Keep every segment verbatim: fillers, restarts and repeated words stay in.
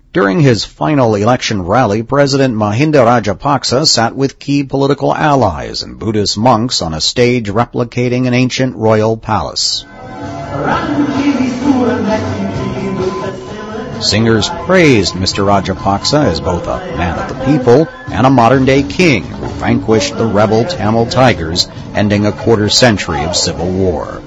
During his final election rally, President Mahinda Rajapaksa sat with key political allies and Buddhist monks on a stage replicating an ancient royal palace. Singers praised Mister Rajapaksa as both a man of the people and a modern-day king who vanquished the rebel Tamil Tigers, ending a quarter century of civil war.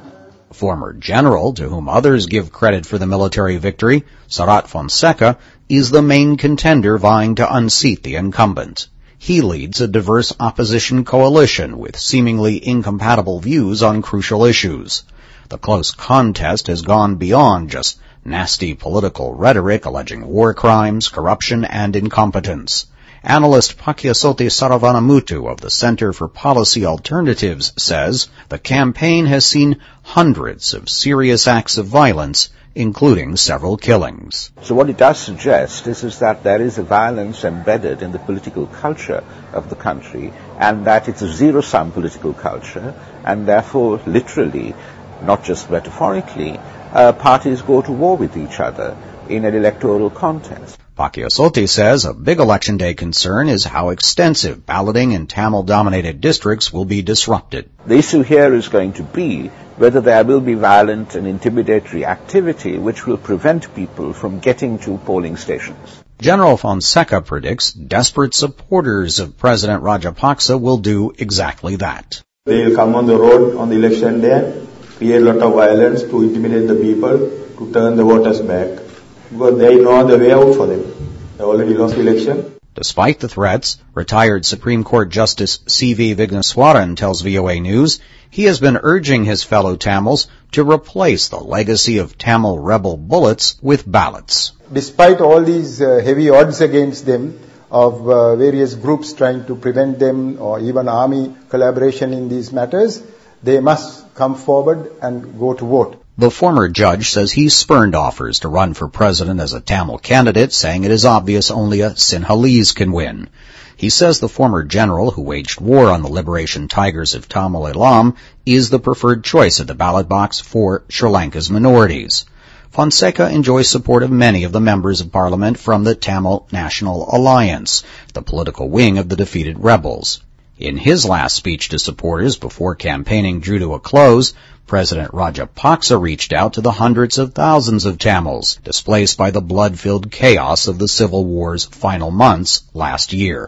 A former general, to whom others give credit for the military victory, Sarath Fonseca, is the main contender vying to unseat the incumbent. He leads a diverse opposition coalition with seemingly incompatible views on crucial issues. The close contest has gone beyond just nasty political rhetoric alleging war crimes, corruption, and incompetence. Analyst Pakiasoti Saravanamutu of the Center for Policy Alternatives says the campaign has seen hundreds of serious acts of violence, including several killings. So what it does suggest is, is that there is a violence embedded in the political culture of the country, and that it's a zero-sum political culture, and therefore, literally, not just metaphorically, uh, parties go to war with each other in an electoral contest. Pakiasoti says a big election day concern is how extensive balloting in Tamil-dominated districts will be disrupted. The issue here is going to be whether there will be violent and intimidatory activity which will prevent people from getting to polling stations. General Fonseca predicts desperate supporters of President Rajapaksa will do exactly that. They will come on the road on the election day, create a lot of violence to intimidate the people, to turn the voters back. Because there is no other way out for them. They already lost the election. Despite the threats, retired Supreme Court Justice C V Vigneswaran tells V O A News he has been urging his fellow Tamils to replace the legacy of Tamil rebel bullets with ballots. Despite all these uh, heavy odds against them of uh, various groups trying to prevent them or even army collaboration in these matters, they must come forward and go to vote. The former judge says he spurned offers to run for president as a Tamil candidate, saying it is obvious only a Sinhalese can win. He says the former general who waged war on the liberation tigers of Tamil Eelam is the preferred choice at the ballot box for Sri Lanka's minorities. Fonseca enjoys support of many of the members of parliament from the Tamil National Alliance, the political wing of the defeated rebels. In his last speech to supporters before campaigning drew to a close, President Rajapaksa reached out to the hundreds of thousands of Tamils displaced by the blood-filled chaos of the civil war's final months last year.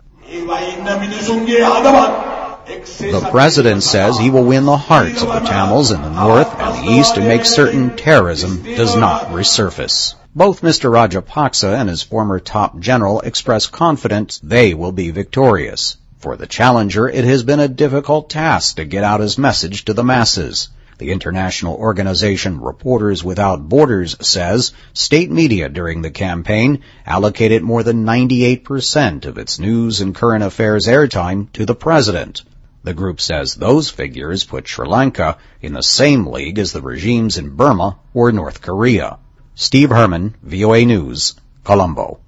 The president says he will win the hearts of the Tamils in the north and the east and make certain terrorism does not resurface. Both Mister Rajapaksa and his former top general express confidence they will be victorious. For the challenger, it has been a difficult task to get out his message to the masses. The international organization Reporters Without Borders says state media during the campaign allocated more than ninety-eight percent of its news and current affairs airtime to the president. The group says those figures put Sri Lanka in the same league as the regimes in Burma or North Korea. Steve Herman, V O A News, Colombo.